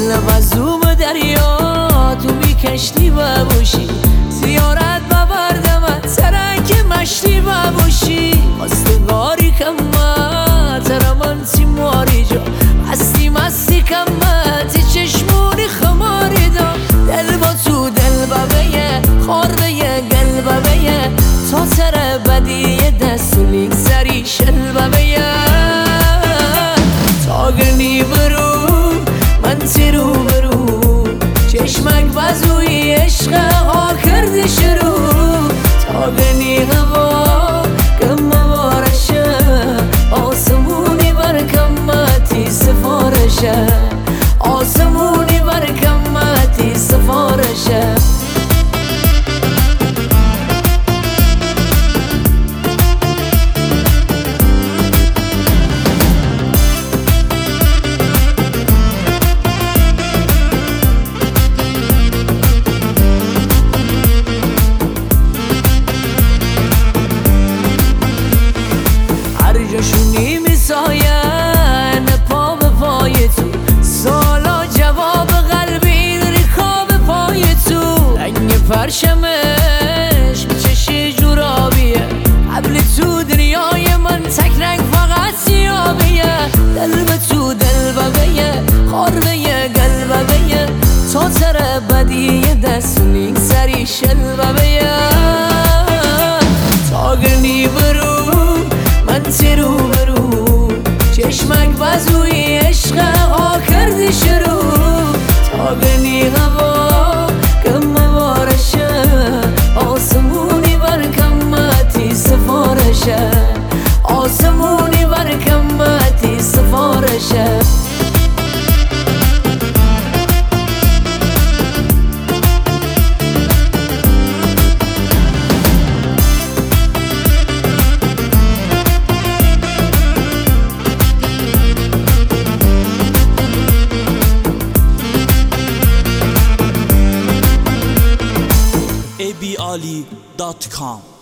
دل مظلوم دریا تو بی کشتی باشی زیارت ببردم ترک مشتی باشی خواستگاری کمه ترمانتی ماری جا مستی کمه تی چشمونی خماری دا دل با تو دل ببیه خورده گل ببیه تا سر بدی دست لیک سری شل ببیه تا گرنی برو من تیرو برو چشمک بازوی عشق ها کردی شروع تا گرنی هوا کم بارشه آسمونی بر کمتی سفارشه آسمونی بر کمتی سفارشه جاشونی میساین پا به پای تو سالا جواب قلبی ریخا به پای تو رنگ پرشمش میچشی جورابیه قبل تو دنیای من تک رنگ فقط سیابیه دل به تو دل ببیه خورده گل ببیه تا سر بدی دست لیک سری شل ببیه تا گرنی برو من تیرو برو چشمک بازوی عشق ها کردی شروع تا گرنی هوا کم بارشه آسمونی بر کمتی سفارشه آسمونی بر کمتی سفارشه abali.com